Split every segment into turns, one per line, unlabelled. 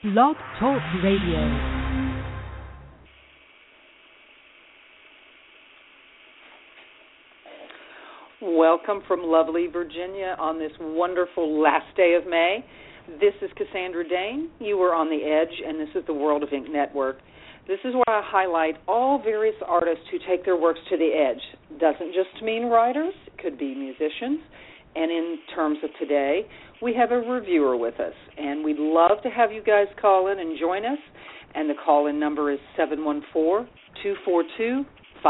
Blog Talk Radio.
Welcome from lovely Virginia on this wonderful last day of May. This is Cassandra Dane. You are on the edge, and this is the World of Ink Network. This is where I highlight all various artists who take their works to the edge. Doesn't just mean writers, it could be musicians. And in terms of today, we have a reviewer with us, and we'd love to have you guys call in and join us. And the call-in number is 714-242-5259.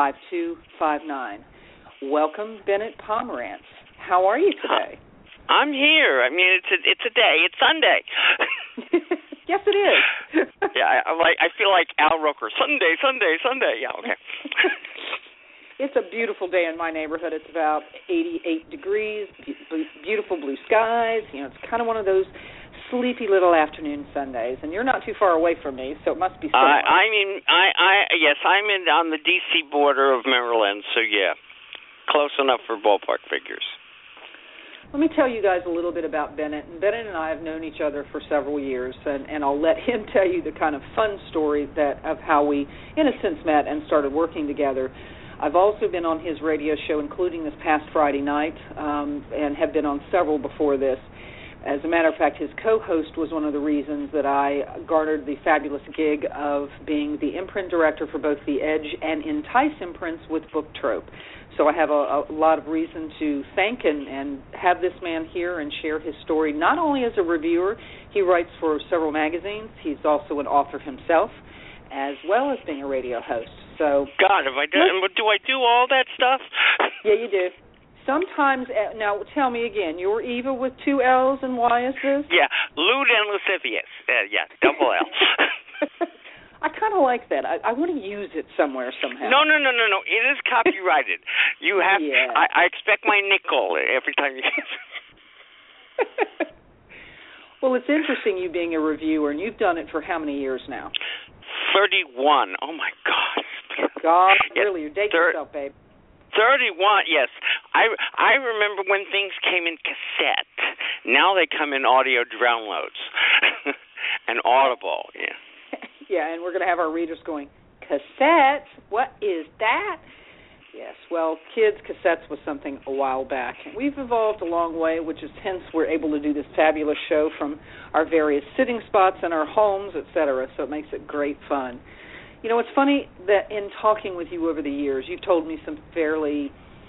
Welcome, Bennett Pomerantz. How are you today?
I'm here. I mean, it's a day. It's Sunday.
Yes, it is.
Yeah, I feel like Al Roker. Sunday. Yeah, okay.
It's a beautiful day in my neighborhood. It's about 88 degrees, beautiful blue skies. You know, it's kind of one of those sleepy little afternoon Sundays, and you're not too far away from me, so it must be similar.
Yes, I'm on the D.C. border of Maryland, so yeah, close enough for ballpark figures.
Let me tell you guys a little bit about Bennett. And Bennett and I have known each other for several years, and I'll let him tell you the kind of fun story of how we, in a sense, met and started working together. I've also been on his radio show, including this past Friday night, and have been on several before this. As a matter of fact, his co-host was one of the reasons that I garnered the fabulous gig of being the imprint director for both The Edge and Entice imprints with Book Trope. So I have a lot of reason to thank and have this man here and share his story, not only as a reviewer. He writes for several magazines. He's also an author himself, as well as being a radio host. So,
God, do I do all that stuff?
Yeah, you do. Sometimes, now tell me again, you're Eva with two L's and Y's?
Yeah, lewd and lascivious. Yeah, double L.
I kind of like that. I want to use it somewhere somehow.
No. It is copyrighted. You have.
Yeah.
I expect my nickel every time you.
Well, it's interesting you being a reviewer, and you've done it for how many years now?
31. Oh my God.
God,
yes.
Really? You're dating yourself, babe.
31, yes. I remember when things came in cassette. Now they come in audio downloads and Audible. Yeah.
Yeah, and we're going to have our readers going, cassette? What is that? Yes, well, kids, cassettes was something a while back. We've evolved a long way, which is hence we're able to do this fabulous show from our various sitting spots in our homes, etc., so it makes it great fun. You know, it's funny that in talking with you over the years, you've told me some fairly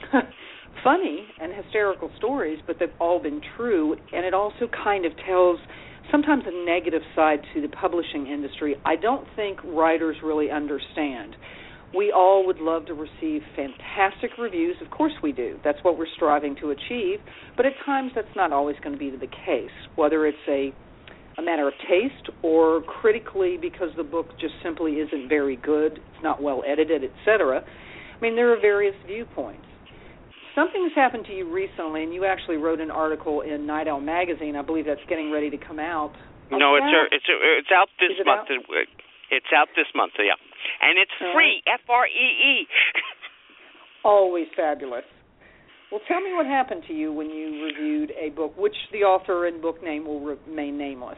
funny and hysterical stories, but they've all been true, and it also kind of tells sometimes a negative side to the publishing industry I don't think writers really understand. We all would love to receive fantastic reviews. Of course we do. That's what we're striving to achieve, but at times that's not always going to be the case, whether it's a matter of taste or critically because the book just simply isn't very good, it's not well edited, etc. I mean, there are various viewpoints. Something's happened to you recently, and you actually wrote an article in Night Owl magazine. I believe that's getting ready to come out.
No, it's out this month. It's out this month, yeah. And it's free, Free.
Always fabulous. Well, tell me what happened to you when you reviewed a book, which the author and book name will remain nameless.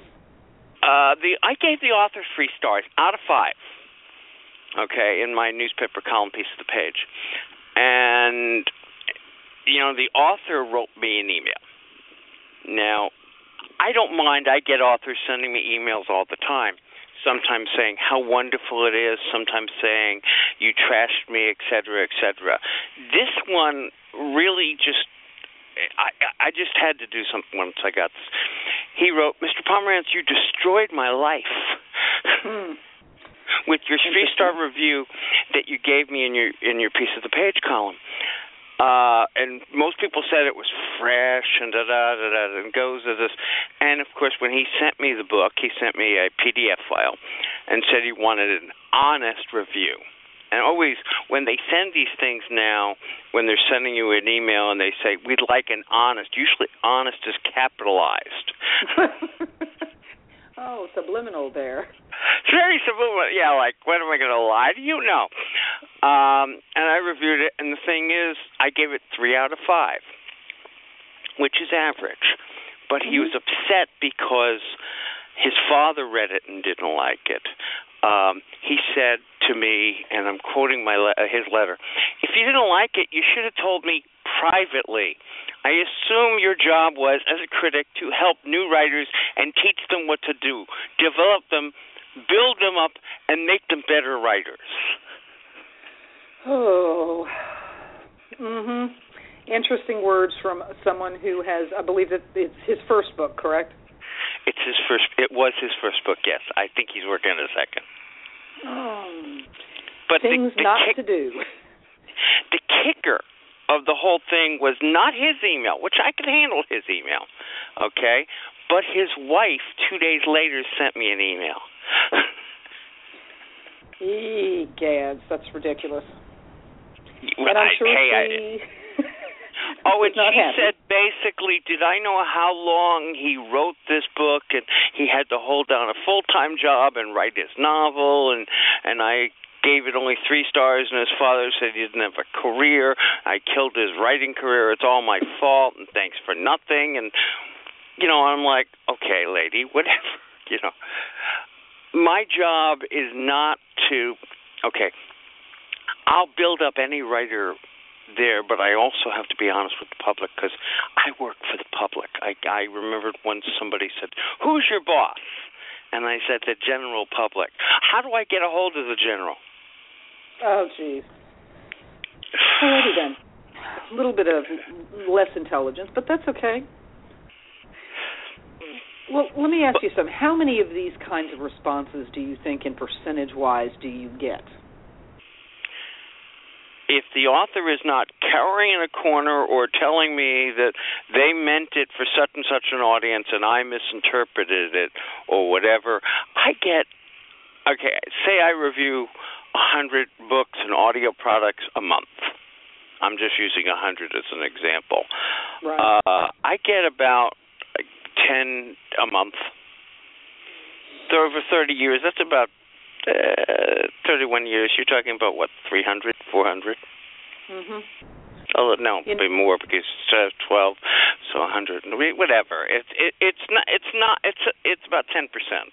I gave the author 3 stars out of 5, okay, in my newspaper column piece of the page. And, you know, the author wrote me an email. Now, I don't mind. I get authors sending me emails all the time, sometimes saying how wonderful it is, sometimes saying you trashed me, et cetera, et cetera. This one really just, I just had to do something once I got this. He wrote, Mr. Pomerantz, you destroyed my life with your 3-star review that you gave me in your piece of the page column. And most people said it was fresh and da-da-da-da and goes to this. And, of course, when he sent me the book, he sent me a PDF file and said he wanted an honest review. And always, when they send these things now, when they're sending you an email and they say, we'd like an honest, usually honest is capitalized.
Oh, subliminal there.
It's very subliminal. Yeah, like, what am I going to lie to you? No. And I reviewed it, and the thing is, I gave it 3 out of 5, which is average. But he was upset because his father read it and didn't like it. He said to me, and I'm quoting his letter, "If you didn't like it, you should have told me privately. I assume your job was, as a critic, to help new writers and teach them what to do, develop them, build them up, and make them better writers."
Oh. Interesting words from someone who has, I believe that it's his first book, correct?
It was his first book, yes. I think he's working on a second. But
things not to do.
The kicker of the whole thing was not his email, which I could handle his email, okay? But his wife, 2 days later, sent me an email.
Gads, that's ridiculous.
Well,
and I'm sure
and she said basically, did I know how long he wrote this book, and he had to hold down a full-time job and write his novel, and I gave it only 3 stars, and his father said he didn't have a career. I killed his writing career. It's all my fault, and thanks for nothing. And, I'm like, okay, lady, whatever, My job is not to, I'll build up any writer there, but I also have to be honest with the public because I work for the public. I remembered once somebody said, "Who's your boss?" And I said, "The general public." How do I get a hold of the general?
Oh, geez. Alrighty then. A little bit of less intelligence, but that's okay. Well, let me ask you something. How many of these kinds of responses do you think, in percentage-wise, do you get?
If the author is not cowering in a corner or telling me that they meant it for such and such an audience and I misinterpreted it or whatever, I get, say I review 100 books and audio products a month. I'm just using 100 as an example.
Right.
I get about 10 a month. So over 30 years, that's about 31 years, you're talking about, 300, 400?
Mm-hmm.
Oh, no, maybe more because it's 12, so 100, whatever. It's about 10%.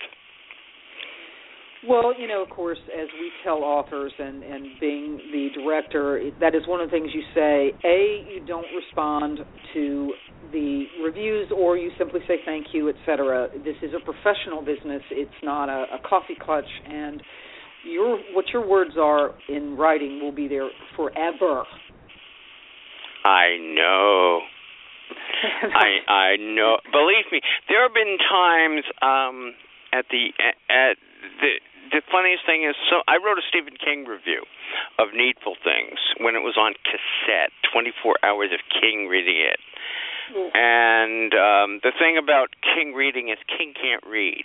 Well, of course, as we tell authors and being the director, that is one of the things you say. A, you don't respond to the reviews, or you simply say thank you, etc. This is a professional business. It's not a coffee clutch, and what your words are in writing will be there forever.
I know. I know. Believe me, there have been times the funniest thing is, so I wrote a Stephen King review of Needful Things when it was on cassette, 24 hours of King reading it. And the thing about King reading is King can't read.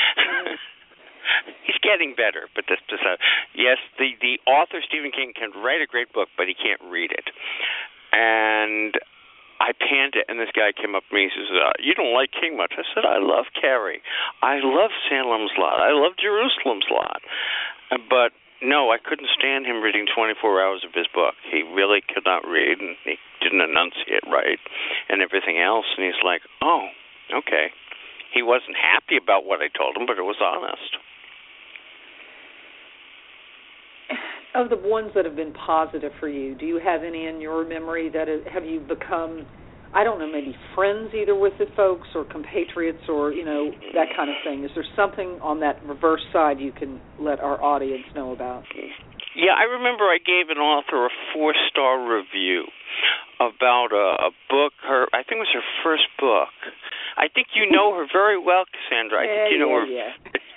He's getting better, but yes, the author Stephen King can write a great book, but he can't read it. And I panned it, and this guy came up to me and says, "You don't like King much." I said, "I love Carrie. I love Salem's Lot. I love Jerusalem's Lot." But no, I couldn't stand him reading 24 hours of his book. He really could not read, and he didn't enunciate right and everything else. And he's like, "Oh, okay." He wasn't happy about what I told him, but it was honest.
Of the ones that have been positive for you, do you have any in your memory that have you become, I don't know, maybe friends either with the folks or compatriots or, that kind of thing? Is there something on that reverse side you can let our audience know about?
Yeah, I remember I gave an author a 4-star review about a book. I think it was her first book. I think you know her very well, Cassandra. I think you know her.
Yeah.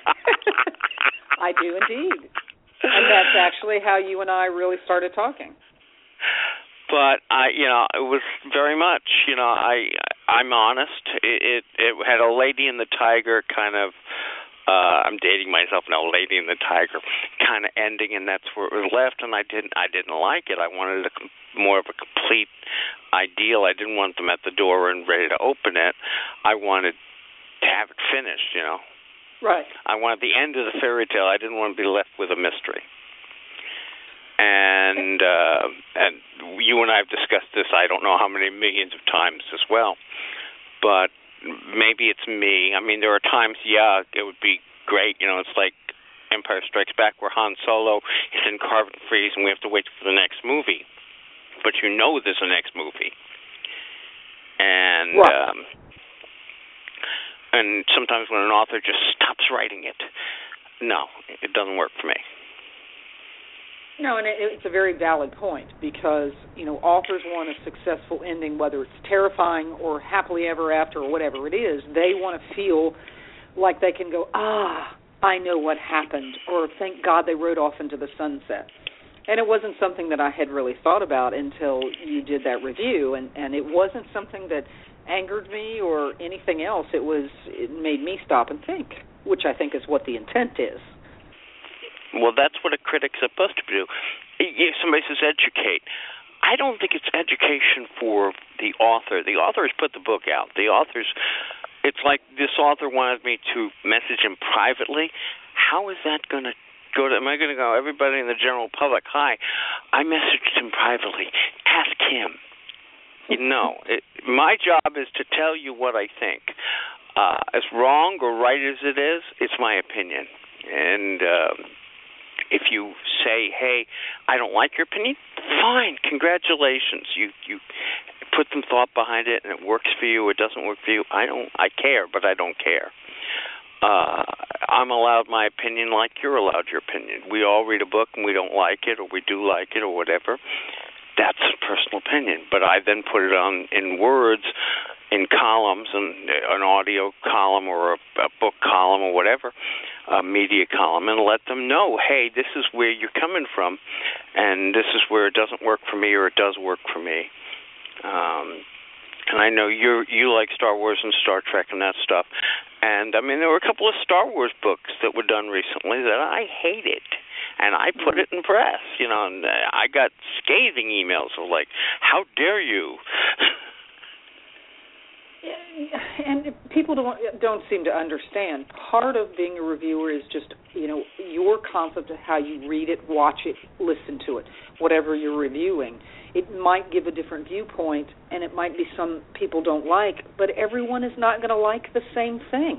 I do indeed. And that's actually how you and I really started talking.
But it was very much, I'm honest. It had a Lady and the Tiger kind of. I'm dating myself now. Lady and the Tiger kind of ending, and that's where it was left. And I didn't like it. I wanted more of a complete ideal. I didn't want them at the door and ready to open it. I wanted to have it finished,
Right.
I wanted the end of the fairy tale. I didn't want to be left with a mystery. And you and I have discussed this, I don't know how many millions of times as well. But maybe it's me. I mean, there are times, it would be great. It's like Empire Strikes Back, where Han Solo is in carbon freeze and we have to wait for the next movie. But there's a next movie. And and sometimes when an author just stops writing it, no, it doesn't work for me.
No, and it's a very valid point because, authors want a successful ending, whether it's terrifying or happily ever after or whatever it is. They want to feel like they can go, I know what happened, or thank God they rode off into the sunset. And it wasn't something that I had really thought about until you did that review, and it wasn't something that angered me or anything else. It made me stop and think, which I think is what the intent is.
Well, that's what a critic's supposed to do. If somebody says educate, I don't think it's education for the author. The author has put the book out. It's like this author wanted me to message him privately. How is that going to go? Am I going to go, everybody in the general public, hi, I messaged him privately. Ask him. My job is to tell you what I think. As wrong or right as it is, it's my opinion. And if you say, hey, I don't like your opinion, fine, congratulations. You put some thought behind it, and it works for you, it doesn't work for you. I care, but I don't care. I'm allowed my opinion like you're allowed your opinion. We all read a book and we don't like it, or we do like it, or whatever. That's a personal opinion. But I then put it on in words, in columns, and an audio column or a book column or whatever, a media column, and let them know, hey, this is where you're coming from, and this is where it doesn't work for me or it does work for me. And I know you like Star Wars and Star Trek and that stuff. And, I mean, there were a couple of Star Wars books that were done recently that I hated. And I put it in press, and I got scathing emails of like, how dare you?
And people don't seem to understand. Part of being a reviewer is just, your concept of how you read it, watch it, listen to it, whatever you're reviewing. It might give a different viewpoint, and it might be some people don't like, but everyone is not going to like the same thing.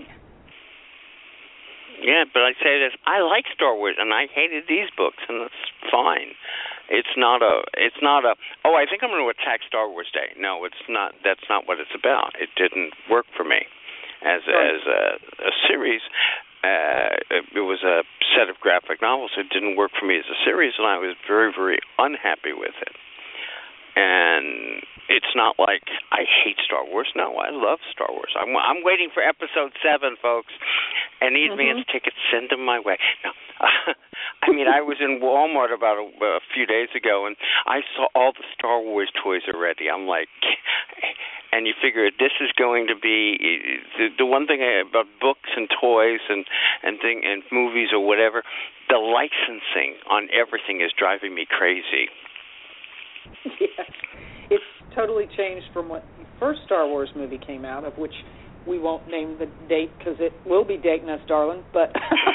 Yeah, but I say this, I like Star Wars, and I hated these books, and that's fine. It's not a, I think I'm going to attack Star Wars Day. No, it's not. That's not what it's about. It didn't work for me as a series. It was a set of graphic novels. It didn't work for me as a series, and I was very, very unhappy with it. And it's not like I hate Star Wars. No, I love Star Wars. I'm waiting for Episode 7, folks. Any advance tickets, send them my way. No, I mean, I was in Walmart about a few days ago, and I saw all the Star Wars toys already. I'm like, and you figure this is going to be the one thing about books and toys and movies or whatever. The licensing on everything is driving me crazy.
Yes, it's totally changed from when the first Star Wars movie came out, of which we won't name the date because it will be dating us, darling. But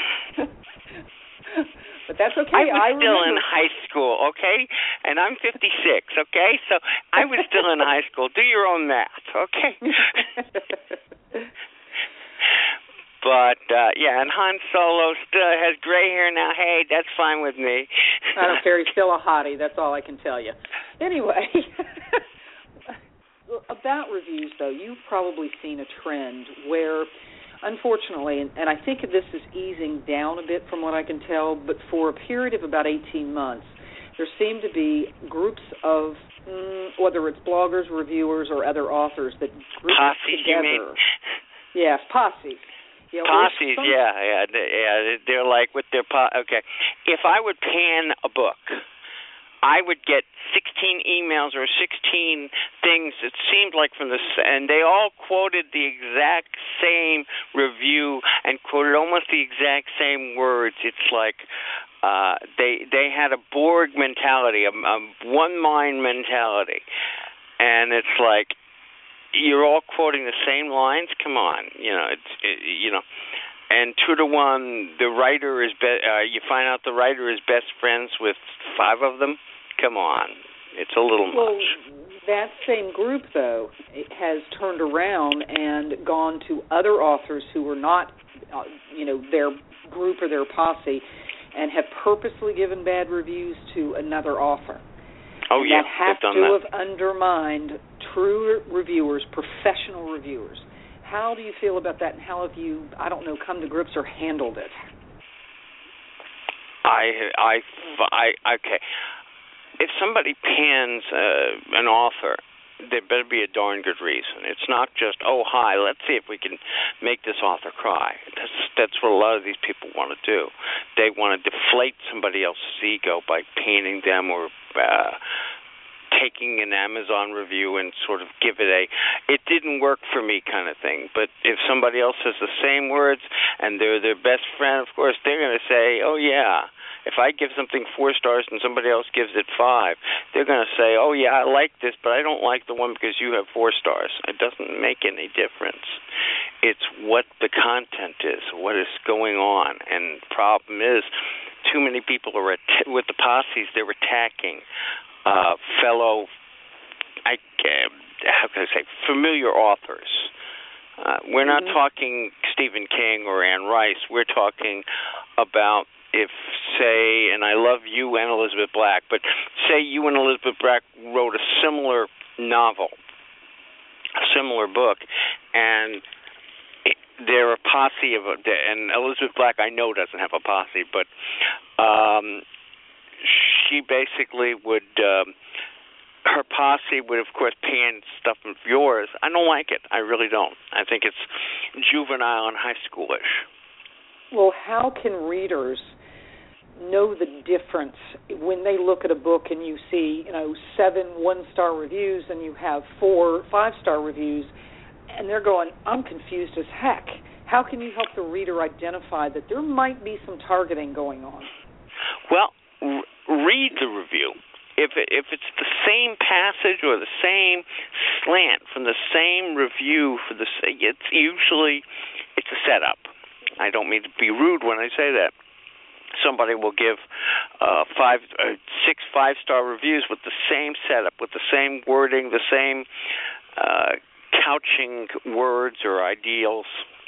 but that's okay.
I was still in high school, okay, and I'm 56, okay. So I was still in high school. Do your own math, okay. But, and Han Solo still has gray hair now. Hey, that's fine with me.
I don't care. He's still a hottie. That's all I can tell you. Anyway, about reviews, though, you've probably seen a trend where, unfortunately, and I think this is easing down a bit from what I can tell, but for a period of about 18 months, there seem to be groups of, whether it's bloggers, reviewers, or other authors that group
posses,
together.
You mean?
Yes, posses.
Posses, yeah. They're like with their okay. If I would pan a book, I would get 16 emails or 16 things. It seemed like from and they all quoted the exact same review and quoted almost the exact same words. It's like they had a Borg mentality, a one mind mentality, and it's like, you're all quoting the same lines. Come on, and 2-to-1, the writer is you find out the writer is best friends with 5 of them. Come on, it's a little much.
That same group, though, has turned around and gone to other authors who were not, their group or their posse, and have purposely given bad reviews to another author.
Oh, yeah,
that has
they've done
to
that.
have undermined true reviewers, professional reviewers. How do you feel about that, and how have you, come to grips or handled it?
Okay. If somebody pans an author, there better be a darn good reason. It's not just, hi, let's see if we can make this author cry. That's what a lot of these people want to do. They want to deflate somebody else's ego by painting them or taking an Amazon review and sort of give it it didn't work for me kind of thing. But if somebody else says the same words and they're their best friend, of course, they're going to say, oh, yeah. If I give something 4 stars and somebody else gives it 5, they're going to say, oh, yeah, I like this, but I don't like the one because you have 4 stars. It doesn't make any difference. It's what the content is, what is going on. And the problem is too many people are with the posses, they're attacking fellow, familiar authors. We're not talking Stephen King or Anne Rice. We're talking about if, say, and I love you and Elizabeth Black, but say you and Elizabeth Black wrote a similar novel, a similar book, and they're a posse and Elizabeth Black I know doesn't have a posse, but she basically would, her posse would, of course, pan stuff of yours. I don't like it. I really don't. I think it's juvenile and high schoolish.
Well, how can readers know the difference when they look at a book and you see, 7 1-star reviews and you have 4 5-star reviews, and they're going, I'm confused as heck. How can you help the reader identify that there might be some targeting going on?
Well, read the review. If it's the same passage or the same slant from the same review it's usually a setup. I don't mean to be rude when I say that. Somebody will give 6 5-star reviews with the same setup, with the same wording, the same couching words or ideals,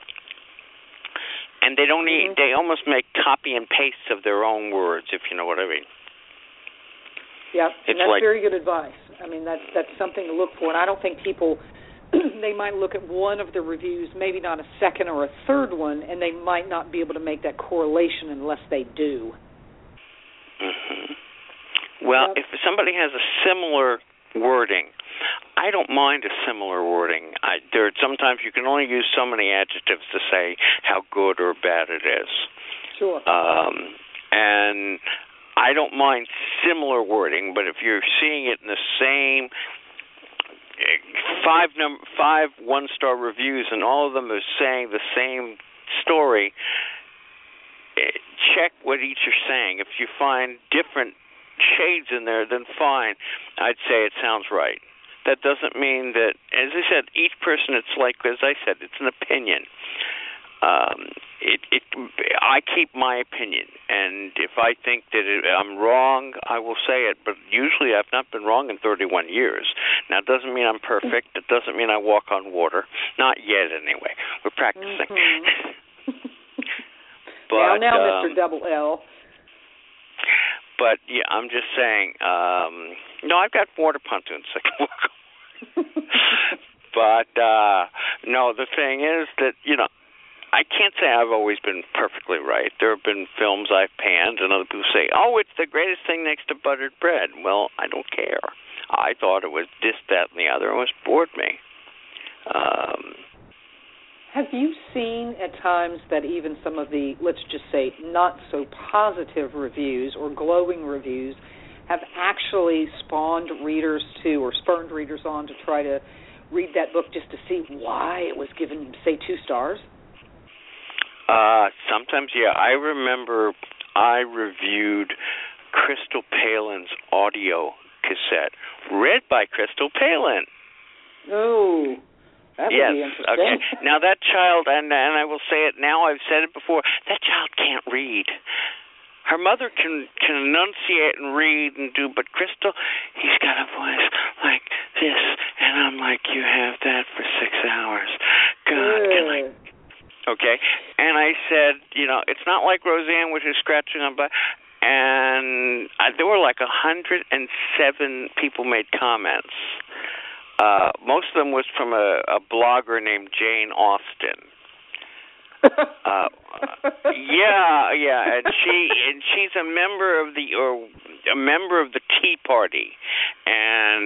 and they don't need. They almost make copy and pastes of their own words, if you know what I mean.
Yeah, and that's very good advice. I mean, that's something to look for, and I don't think people. They might look at one of the reviews, maybe not a second or a third one, and they might not be able to make that correlation unless they do.
Mm-hmm. Well, if somebody has a similar wording, I don't mind a similar wording. Sometimes you can only use so many adjectives to say how good or bad it is.
Sure.
And I don't mind similar wording, but if you're seeing it in the same 5 1-star reviews and all of them are saying the same story, check what each are saying. If you find different shades in there, then fine. I'd say it sounds right. That doesn't mean that, as I said, each person, it's like, as I said, it's an opinion. I keep my opinion, and if I think that I'm wrong, I will say it, but usually I've not been wrong in 31 years. Now, it doesn't mean I'm perfect. It doesn't mean I walk on water. Not yet, anyway. We're practicing.
Mm-hmm.
But,
now, Mr. Double L.
But, yeah, I'm just saying, no, I've got water pontoons I can walk on. But, no, the thing is that, I can't say I've always been perfectly right. There have been films I've panned, and other people say, oh, it's the greatest thing next to buttered bread. Well, I don't care. I thought it was this, that, and the other, and it bored me.
Have you seen at times that even some of the, let's just say, not-so-positive reviews or glowing reviews have actually spawned readers to or spurned readers on to try to read that book just to see why it was given, say, 2 stars?
Sometimes, yeah. I remember I reviewed Crystal Palin's audio cassette, read by Crystal Palin.
Oh, that would be interesting.
Okay. Now that child, and I will say it now, I've said it before, that child can't read. Her mother can enunciate and read and do, but Crystal, he's got a voice like this, and I'm like, you have that for 6 hours. God, can I? Okay, and I said, it's not like Roseanne, which is scratching on by. And there were like 107 people made comments. Most of them was from a blogger named Jane Austen. Yeah, and she's a member of the Tea Party, and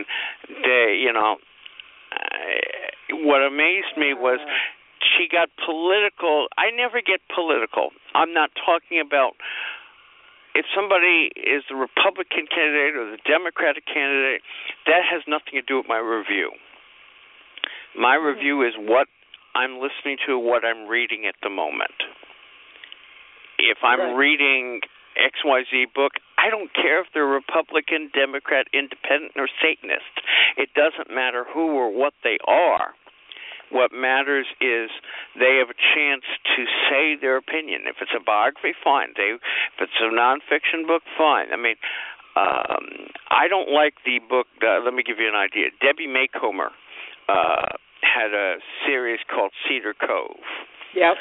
what amazed me was she got political. I never get political. I'm not talking about. If somebody is the Republican candidate or the Democratic candidate, that has nothing to do with my review. My review is what I'm listening to, what I'm reading at the moment. If I'm reading XYZ book, I don't care if they're Republican, Democrat, Independent, or Satanist. It doesn't matter who or what they are. What matters is they have a chance to say their opinion. If it's a biography, fine. If it's a nonfiction book, fine. I mean, I don't like the book. Let me give you an idea. Debbie Macomber had a series called Cedar Cove.
Yep.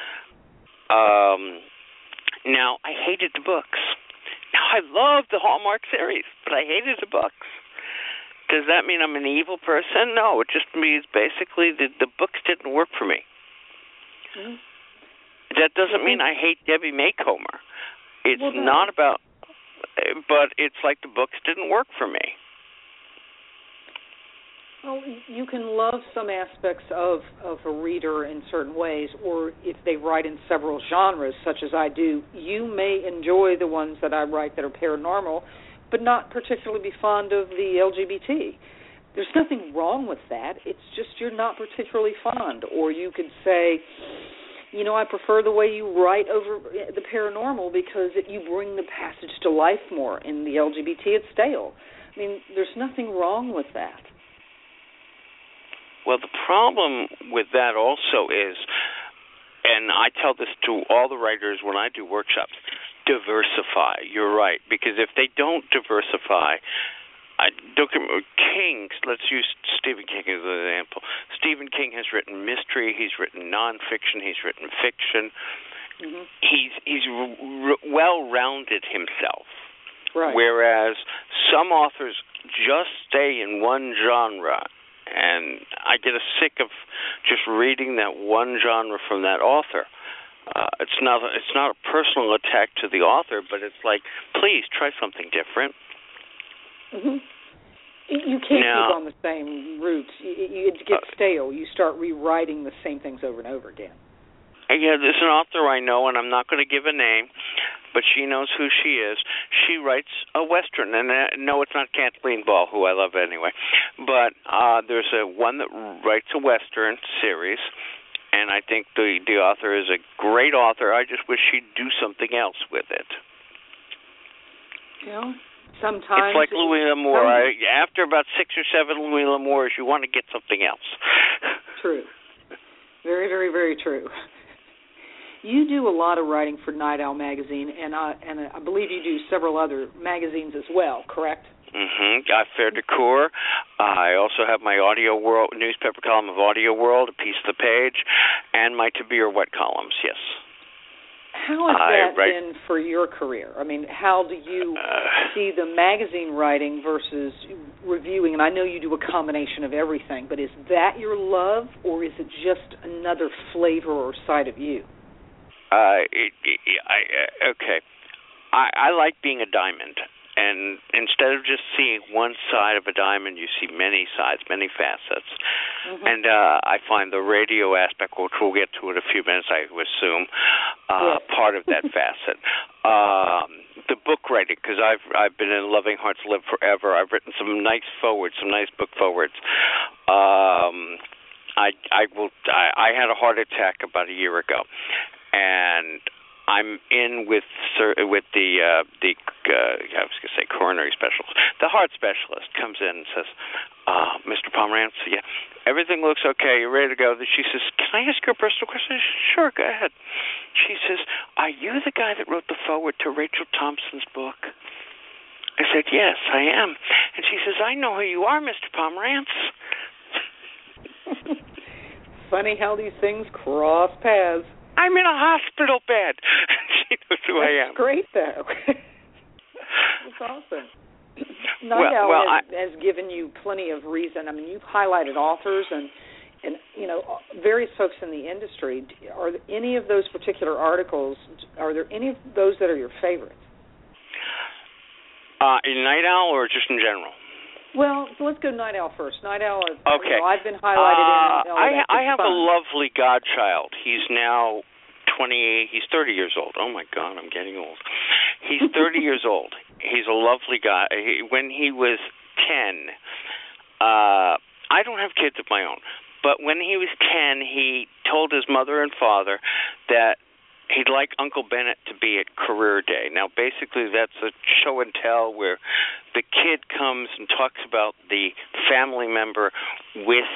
Now, I hated the books. Now, I love the Hallmark series, but I hated the books. Does that mean I'm an evil person? No, it just means basically the books didn't work for me. Mm-hmm. That doesn't mean I hate Debbie Macomber. It's not about, but it's like the books didn't work for me.
Well, you can love some aspects of a reader in certain ways, or if they write in several genres, such as I do, you may enjoy the ones that I write that are paranormal, but not particularly be fond of the LGBT. There's nothing wrong with that. It's just you're not particularly fond. Or you could say, I prefer the way you write over the paranormal because you bring the passage to life more. In the LGBT, it's stale. I mean, there's nothing wrong with that.
Well, the problem with that also is, and I tell this to all the writers when I do workshops, diversify. You're right, because if they don't diversify, King, let's use Stephen King as an example. Stephen King has written mystery, he's written nonfiction, he's written fiction. Mm-hmm. He's well-rounded himself.
Right.
Whereas some authors just stay in one genre, and I get sick of just reading that one genre from that author. It's not a personal attack to the author, but it's like, please try something different.
Mm-hmm. You can't keep on the same routes. It gets stale. You start rewriting the same things over and over again.
Yeah, there's an author I know, and I'm not going to give a name, but she knows who she is. She writes a Western, and no, it's not Kathleen Ball, who I love anyway, but there's one that writes a Western series, and I think the author is a great author. I just wish she'd do something else with it.
Sometimes
it's like Louis L'Amour. After about 6 or 7 Louis L'Amours, you want to get something else.
True. Very, very, very true. You do a lot of writing for Night Owl magazine, and I believe you do several other magazines as well, correct?
Mm-hmm. Fair Decor. I also have my Audio World newspaper column of Audio World, a piece of the page, and my To Be or What columns, yes.
How has that been for your career? I mean, how do you see the magazine writing versus reviewing? And I know you do a combination of everything, but is that your love, or is it just another flavor or side of you?
Okay. I like being a diamond. And instead of just seeing one side of a diamond, you see many sides, many facets. Mm-hmm. And I find the radio aspect, which we'll get to in a few minutes, I assume, part of that facet. The book writing, because I've been in Loving Hearts Live Forever. I've written some nice book forwards. I had a heart attack about a year ago, and I'm in with the I was going to say coronary specialist. The heart specialist comes in and says, Mr. Pomerantz, yeah, everything looks okay. You're ready to go. She says, can I ask you a personal question? I said, sure, go ahead. She says, are you the guy that wrote the foreword to Rachel Thompson's book? I said, yes, I am. And she says, I know who you are, Mr. Pomerantz.
funny how these things cross paths.
I'm in a hospital bed. She knows who I am.
That's great, though. That's awesome. Night Owl has given you plenty of reason. I mean, you've highlighted authors and various folks in the industry. Are there any of those particular articles, are there any of those that are your favorites?
In Night Owl or just in general?
Well, let's go Night Owl first. Night Owl,
okay.
I've been highlighted in.
I have a lovely godchild. He's now 28. He's 30 years old. Oh, my God, I'm getting old. He's 30 years old. He's a lovely guy. When he was 10, I don't have kids of my own, but when he was 10, he told his mother and father that he'd like Uncle Bennett to be at Career Day. Now, basically, that's a show and tell where the kid comes and talks about the family member with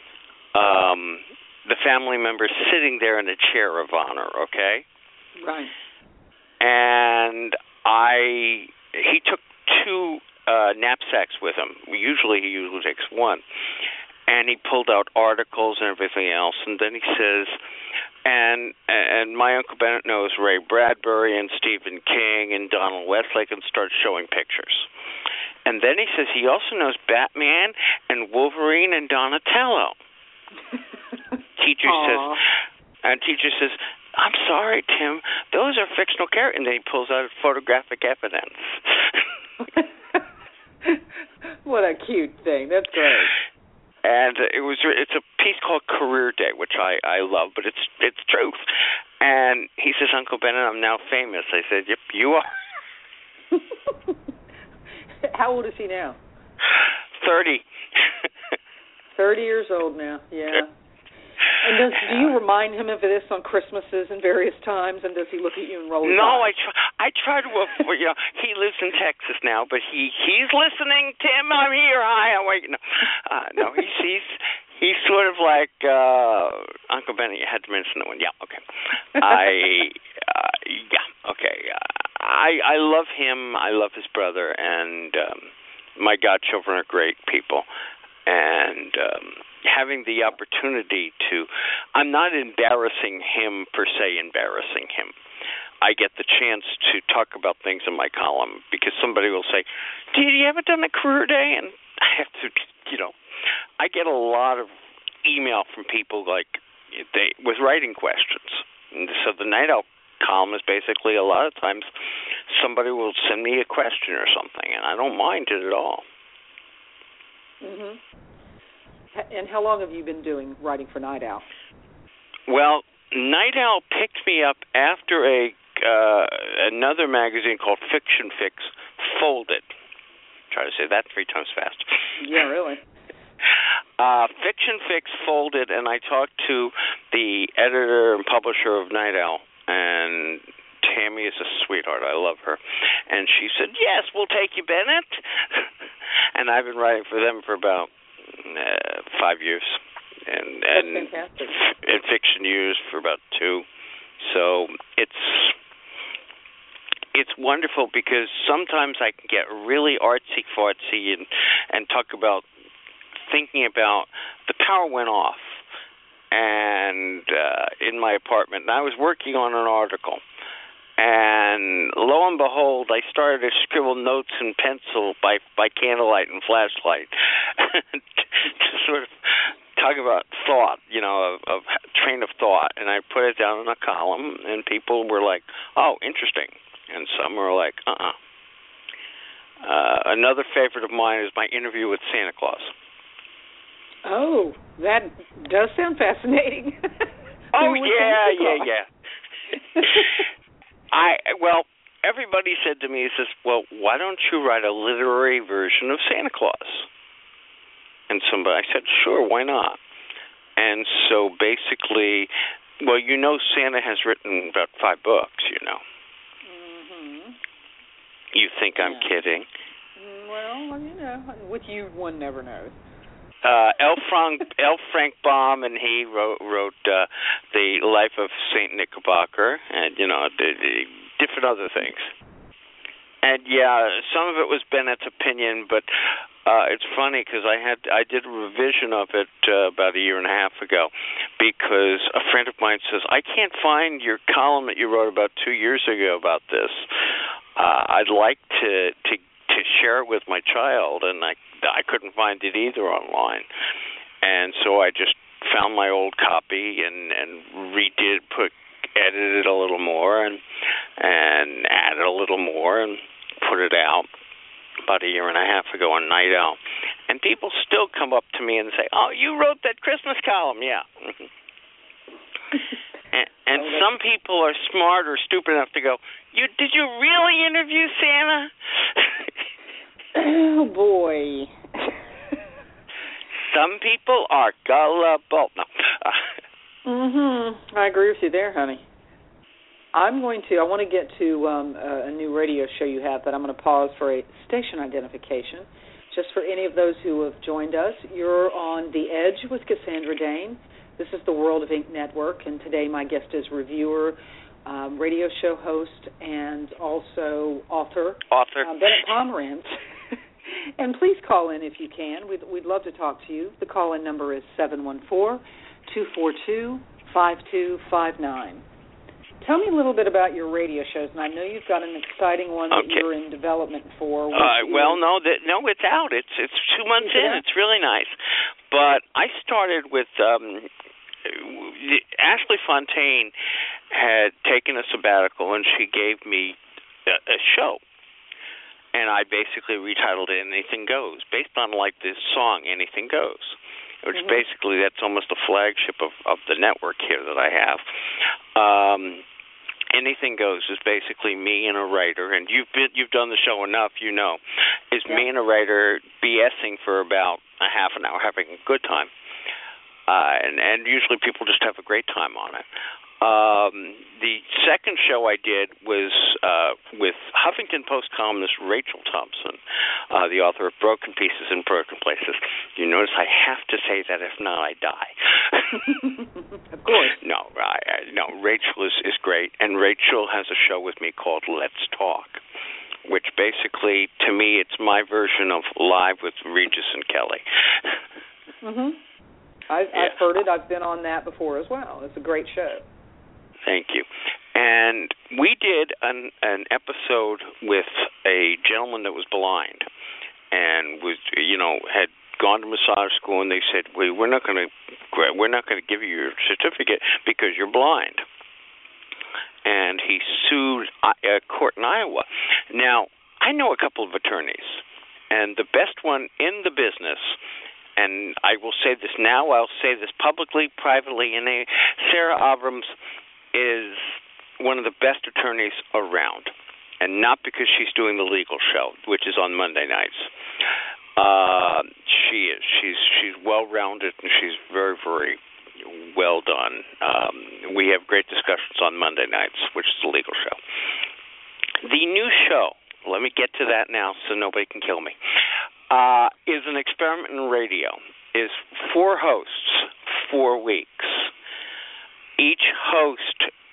the family member sitting there in a chair of honor, okay?
Right.
And he took 2 knapsacks with him. He usually takes 1. And he pulled out articles and everything else. And then he says, and my Uncle Bennett knows Ray Bradbury and Stephen King and Donald Westlake, and starts showing pictures. And then he says he also knows Batman and Wolverine and Donatello. Teacher says, I'm sorry, Tim, those are fictional characters. And then he pulls out photographic evidence.
What a cute thing. That's great.
And it's a piece called Career Day, which I love, but it's truth. And he says, Uncle Bennett, I'm now famous. I said, yep, you are.
How old is he now?
30.
30 years old now, yeah. And do you remind him of this on Christmases and various times, and does he look at you and roll his eyes?
No, I try to avoid, he lives in Texas now, but he's listening, Tim, I'm here, hi, I'm waiting. No, he's sort of like, Uncle Benny, you had to mention that one. Yeah, okay. I love him, I love his brother, and my godchildren are great people. And having the opportunity I'm not embarrassing him per se, embarrassing him. I get the chance to talk about things in my column because somebody will say, "Did you ever done a Career Day?" And I have to, I get a lot of email from people with writing questions. And so the Night Owl column is basically a lot of times somebody will send me a question or something, and I don't mind it at all.
Mhm. And how long have you been writing for Night Owl?
Well, Night Owl picked me up after another magazine called Fiction Fix folded. Try to say that 3 times fast.
Yeah, really.
Fiction Fix folded, and I talked to the editor and publisher of Night Owl, and Tammy is a sweetheart. I love her. And she said, yes, we'll take you, Bennett. And I've been writing for them for about 5 years. And Fiction News for about 2. So it's wonderful because sometimes I can get really artsy-fartsy and talk about thinking about the power went off and in my apartment. And I was working on an article. And lo and behold, I started to scribble notes in pencil by candlelight and flashlight to sort of talk about thought, of train of thought. And I put it down in a column, and people were like, oh, interesting. And some were like, Another favorite of mine is my interview with Santa Claus.
Oh, that does sound fascinating.
Oh, yeah. Everybody said to me, he says, well, why don't you write a literary version of Santa Claus? And I said, sure, why not? And so basically, Santa has written about 5 books,
Mm-hmm.
You think I'm kidding?
Well, with you, one never knows.
L. Frank Baum, and he wrote the Life of Saint Knickerbocker, and different other things. And some of it was Bennett's opinion, but it's funny because I did a revision of it about a year and a half ago, because a friend of mine says, I can't find your column that you wrote about 2 years ago about this. I'd like to share it with my child, and I couldn't find it either online. And so I just found my old copy and edited it a little more and added a little more and put it out about a year and a half ago on Night Owl. And people still come up to me and say, oh, you wrote that Christmas column. Yeah. and some people are smart or stupid enough to go, did you really interview Santa?
Oh, boy.
Some people are gullible. No.
I agree with you there, honey. I want to get to a new radio show you have, but I'm going to pause for a station identification. Just for any of those who have joined us, you're on The Edge with Cassandra Dane. This is the World of Ink Network, and today my guest is reviewer, radio show host, and also author. Bennett Pomerantz. And please call in if you can. We'd love to talk to you. The call-in number is 714-242-5259. Tell me a little bit about your radio shows, and I know you've got an exciting one that you're in development for.
No, it's out. It's 2 months in. It's really nice. But I started with Ashley Fontaine had taken a sabbatical, and she gave me a show. And I basically retitled it Anything Goes, based on this song, Anything Goes, which basically that's almost a flagship of the network here that I have. Anything Goes is basically me and a writer, and you've done the show enough, you know, is me and a writer BSing for about a half an hour, having a good time. And usually people just have a great time on it. The second show I did was with Huffington Post columnist Rachel Thompson, the author of Broken Pieces and Broken Places. You notice I have to say that, if not, I die.
Of course.
No, Rachel is great, and Rachel has a show with me called Let's Talk, which basically, to me, it's my version of Live with Regis and Kelly.
I've heard it. I've been on that before as well. It's a great show.
Thank you. And we did an episode with a gentleman that was blind and had gone to massage school, and they said, we're not going to give you your certificate because you're blind. And he sued a court in Iowa. Now, I know a couple of attorneys, and the best one in the business, and I will say this now, I'll say this publicly, privately, and Sarah Abrams is one of the best attorneys around, and not because she's doing the legal show, which is on Monday nights. She is. She's well-rounded, and she's very, very well done. We have great discussions on Monday nights, which is the legal show. The new show, let me get to that now so nobody can kill me, is an experiment in radio, is 4 hosts, 4 weeks. Each host,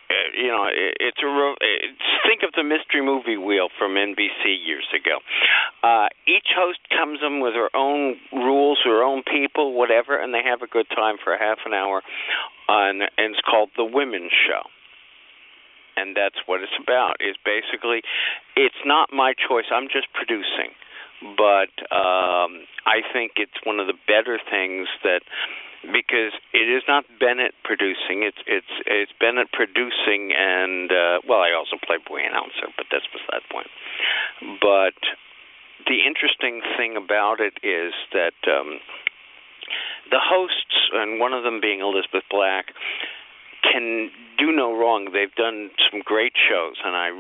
think of the Mystery Movie Wheel from NBC years ago. Each host comes in with her own rules, her own people, whatever, and they have a good time for a half an hour, and it's called The Women's Show. And that's what it's about, is basically, it's not my choice, I'm just producing. But I think it's one of the better things because it is not Bennett producing. It's Bennett producing, and I also play boy announcer, but that's beside the point. But the interesting thing about it is that the hosts, and one of them being Elizabeth Black, can do no wrong. They've done some great shows, and I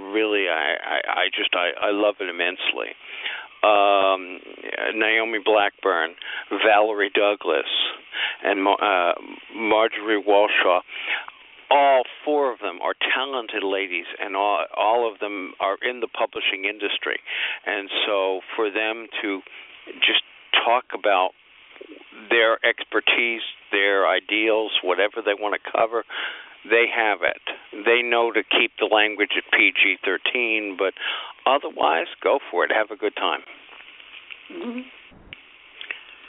love it immensely. Naomi Blackburn, Valerie Douglas, and Marjorie Walshaw. All 4 of them are talented ladies, and all of them are in the publishing industry. And so for them to just talk about their expertise, their ideals, whatever they want to cover, they have it. They know to keep the language at PG-13, but otherwise, go for it. Have a good time.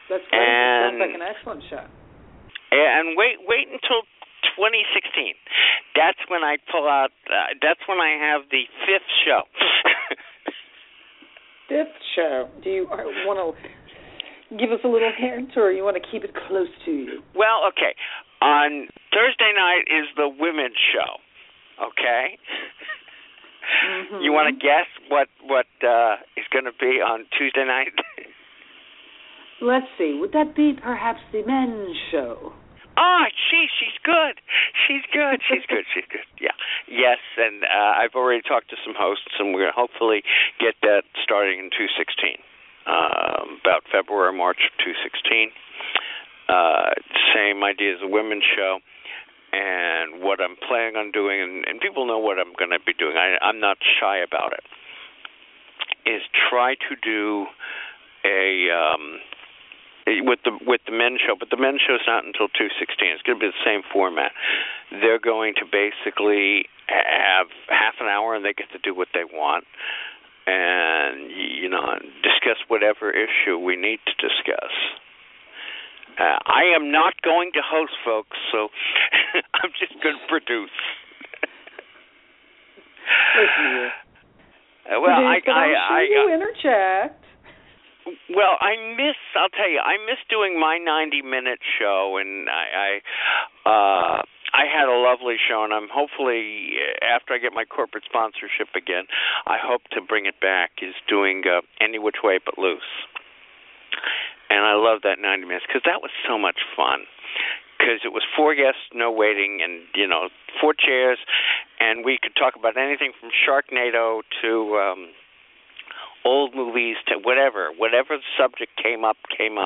That's great. It sounds like an excellent show.
And wait until 2016. That's when I pull out. That's when I have the 5th show.
5th show. Do you want to give us a little hint, or you want to keep it close to you?
Well, okay. On Thursday night is the women's show. Okay.
Mm-hmm.
You want to guess what is going to be on Tuesday night?
Let's see. Would that be perhaps the men's show?
She's good. She's good. Yeah. Yes, and I've already talked to some hosts, and we're going to hopefully get that starting in 2016, about February, March of 2016. Same idea as the women's show. And what I'm planning on doing, and people know what I'm going to be doing, I'm not shy about it, is try to do with the men's show, but the men's show's not until 2016. It's going to be the same format. They're going to basically have half an hour, and they get to do what they want, and discuss whatever issue we need to discuss. I am not going to host, folks, so I'm just going to produce.
Listen to you.
Well,
I'm sure you interject.
Well, I'll tell you, I miss doing my 90-minute show, and I had a lovely show, and I'm hopefully, after I get my corporate sponsorship again, I hope to bring it back, is doing Any Which Way But Loose. And I love that 90 minutes because that was so much fun. Because it was 4 guests, no waiting, and 4 chairs, and we could talk about anything from Sharknado to old movies to whatever the subject came up.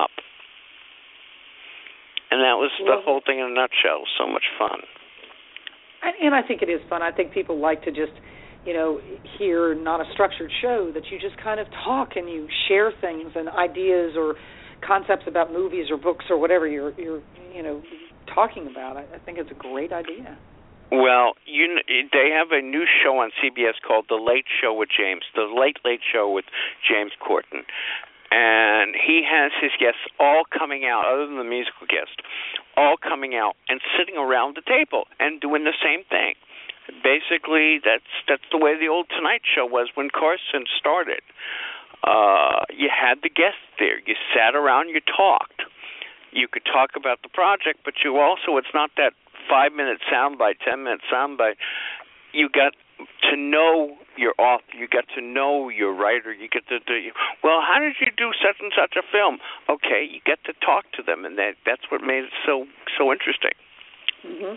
And that was the whole thing in a nutshell. It was so much fun.
And I think it is fun. I think people like to just hear not a structured show, that you just kind of talk and you share things and ideas or concepts about movies or books or whatever you're talking about. I think it's a great idea.
Well, they have a new show on CBS called The Late Show with James, The Late Show with James Corden. And he has his guests all coming out, other than the musical guest, all coming out and sitting around the table and doing the same thing. Basically, that's the way the old Tonight Show was when Carson started. You had the guests there. You sat around, you talked. You could talk about the project, but you also, it's not that 5-minute soundbite, 10-minute soundbite. You got to know your author. You got to know your writer. You get to well, how did you do such and such a film? Okay, you get to talk to them, and that's what made it so interesting.
Mm-hmm.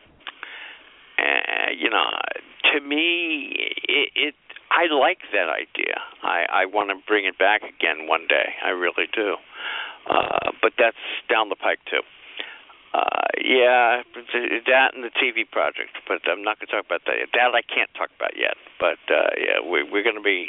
To me, I like that idea. I want to bring it back again one day. I really do. But that's down the pike too. That and the TV project, but I'm not going to talk about that yet. That I can't talk about yet. But we're going to be.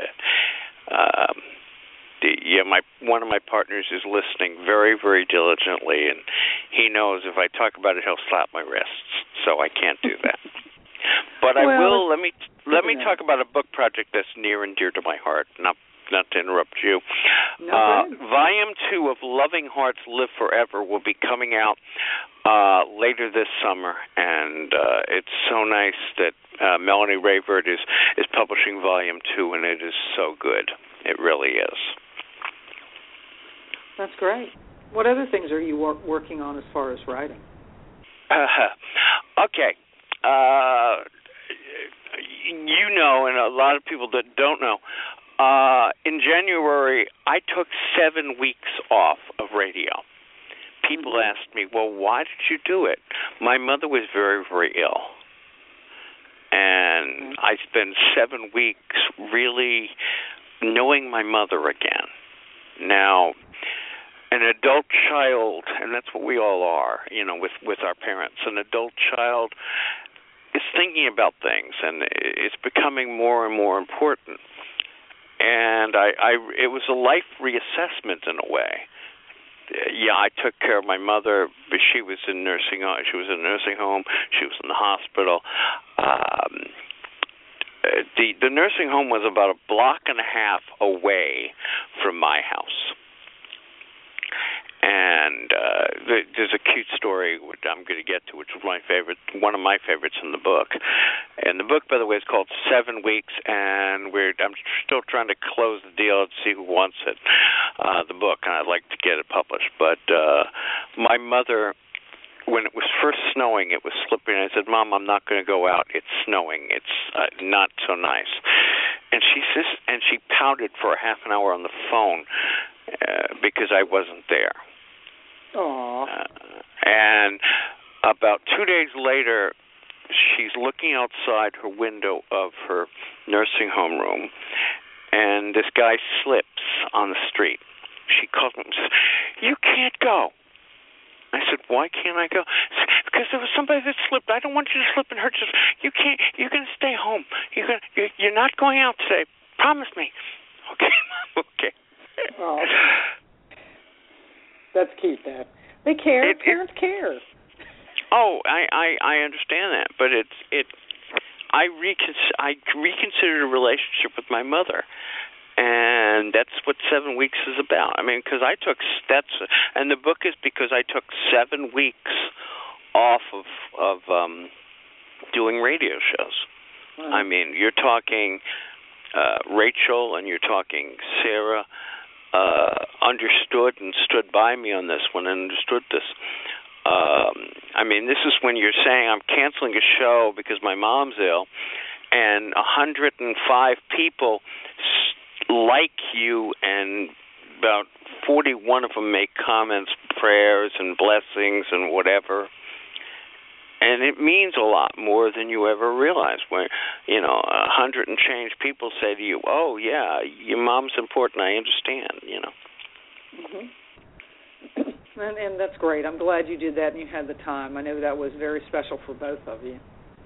One of my partners is listening very, very diligently, and he knows if I talk about it, he'll slap my wrists. So I can't do that. But I will. Let me talk about a book project that's near and dear to my heart. Not to interrupt you. Volume 2 of Loving Hearts Live Forever will be coming out later this summer, and it's so nice that Melanie Rayford is publishing Volume 2, and it is so good. It really is.
That's great. What other things are you working on as far as writing?
Okay. And a lot of people that don't know, in January, I took 7 weeks off of radio. People asked me, well, why did you do it? My mother was very, very ill. And I spent 7 weeks really knowing my mother again. Now, an adult child, and that's what we all are, with our parents, an adult child is thinking about things, and it's becoming more and more important. And it was a life reassessment in a way. I took care of my mother, but she was in nursing home. She was in a nursing home. She was in the hospital. The nursing home was about a block and a half away from my house. And there's a cute story which I'm going to get to, which is one of my favorites in the book. And the book, by the way, is called 7 Weeks, and I'm still trying to close the deal and see who wants it, the book, and I'd like to get it published. But my mother, when it was first snowing, it was slipping, and I said, Mom, I'm not going to go out. It's snowing. It's not so nice. And she pouted for a half an hour on the phone because I wasn't there.
Aww.
And about 2 days later, she's looking outside her window of her nursing home room, and this guy slips on the street. She calls him and says, "You can't go." I said, "Why can't I go?" "Because there was somebody that slipped. I don't want you to slip and hurt yourself. You can't. You're going to stay home. You're not going out today. Promise me." Okay. Okay.
Oh. That's cute, Dad. They care. Parents care.
Oh, I understand that, but I reconsidered a relationship with my mother, and that's what 7 weeks is about. I mean, because and the book is because I took 7 weeks off of doing radio shows. Wow. I mean, you're talking Rachel and you're talking Sarah. Understood and stood by me on this one and understood this. I mean, this is when you're saying I'm canceling a show because my mom's ill, and 105 people like you, and about 41 of them make comments, prayers, and blessings, and whatever. And it means a lot more than you ever realize. When 100 and change people say to you, "Oh yeah, your mom's important. I understand."
Mm-hmm. And that's great. I'm glad you did that and you had the time. I know that was very special for both of you.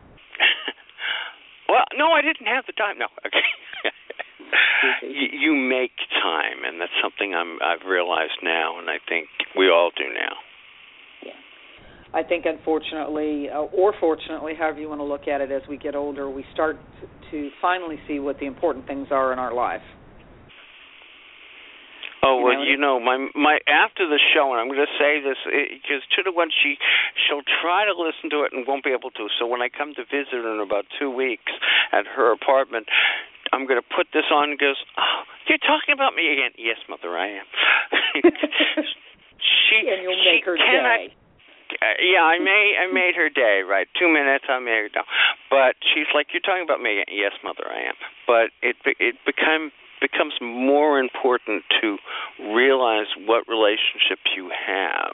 Well, no, I didn't have the time. No, okay. You make time, and that's something I've realized now, and I think we all do now.
I think, unfortunately, or fortunately, however you want to look at it, as we get older, we start to finally see what the important things are in our life.
Oh, well, my after the show, and I'm going to say this, because 2 to 1, she'll try to listen to it and won't be able to. So when I come to visit her in about 2 weeks at her apartment, I'm going to put this on and goes, "Oh, you're talking about me again." "Yes, Mother, I am."
And you'll make her day.
Yeah, I made her day, right? 2 minutes, I made her day. But she's like, "You're talking about me." "Yes, Mother, I am." But it becomes more important to realize what relationship you have,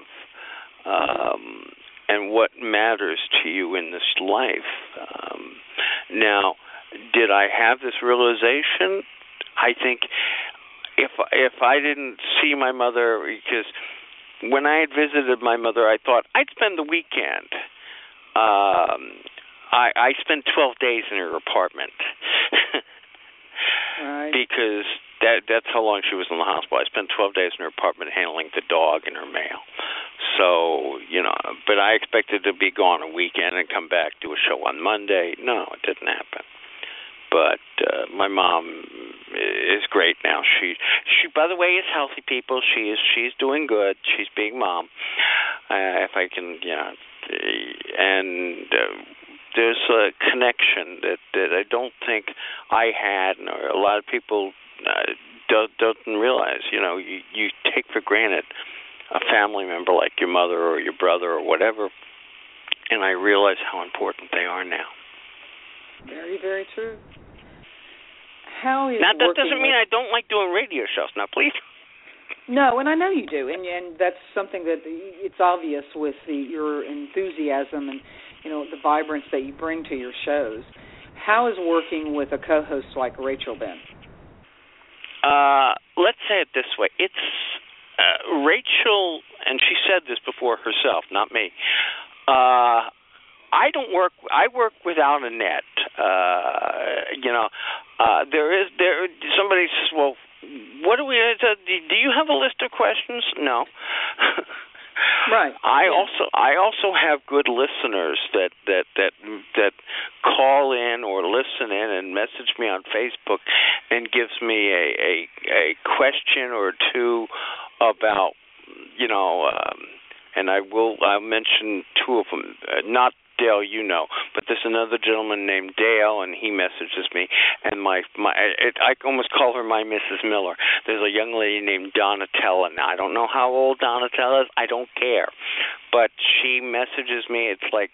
and what matters to you in this life. Now, did I have this realization? I think if I didn't see my mother, because when I had visited my mother, I thought I'd spend the weekend. I spent 12 days in her apartment.
Right.
Because that's how long she was in the hospital. I spent 12 days in her apartment handling the dog and her mail. So, but I expected to be gone a weekend and come back, do a show on Monday. No, it didn't happen. But my mom is great now. She by the way, is healthy, people. She's doing good. She's being mom. If I can, and there's a connection that I don't think I had, and a lot of people don't realize. You take for granted a family member like your mother or your brother or whatever, and I realize how important they are now.
Very, very true. How is
now, that doesn't mean I don't like doing radio shows. Now, please.
No, and I know you do, and that's something that it's obvious with your enthusiasm and the vibrance that you bring to your shows. How is working with a co-host like Rachel been?
Let's say it this way: it's Rachel, and she said this before herself, not me. I don't work. I work without a net. Somebody says, "Well, what do we? Do you have a list of questions?" No.
Right.
I also have good listeners that call in or listen in and message me on Facebook and gives me a question or two about and I'll mention two of them. Not Dale, but there's another gentleman named Dale, and he messages me, and I almost call her my Mrs. Miller. There's a young lady named Donatella. Now, I don't know how old Donatella is. I don't care. But she messages me. It's like,